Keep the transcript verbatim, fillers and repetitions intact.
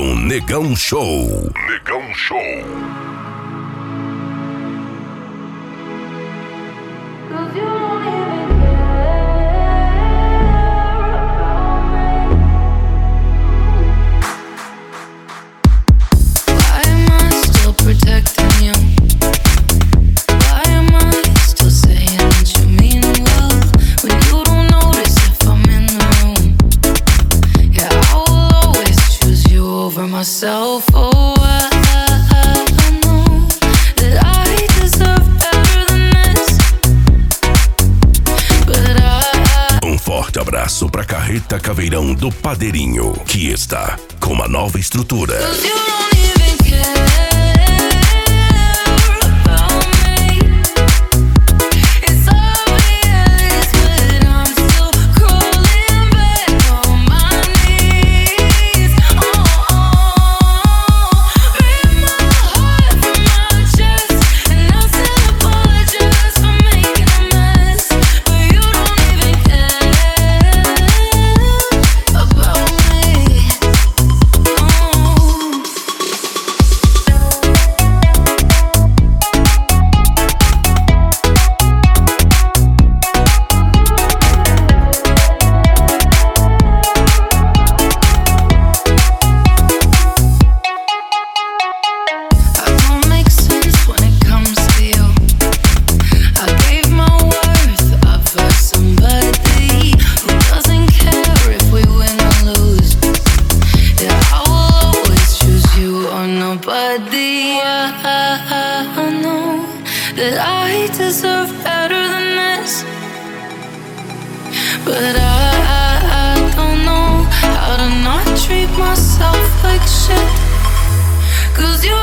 com Negão Show. Negão Show. Myself, oh, I, I know that I deserve better than this, but I, Um forte abraço pra Carreta Caveirão do Padeirinho, que está com uma nova estrutura. Cause you don't even care about me. It's obvious, but I'm still crawling back on my knees. Oh, rip my heart from my chest, and I'll still apologize for making a mess, but you don't even care about me. Oh. I don't make sense when it comes to you. I gave my worth up for somebody who doesn't care if we win or lose. Yeah, I will always choose you or nobody. I, I know that I deserve better than this, but I, I, I don't know how to not treat myself like shit. Cause you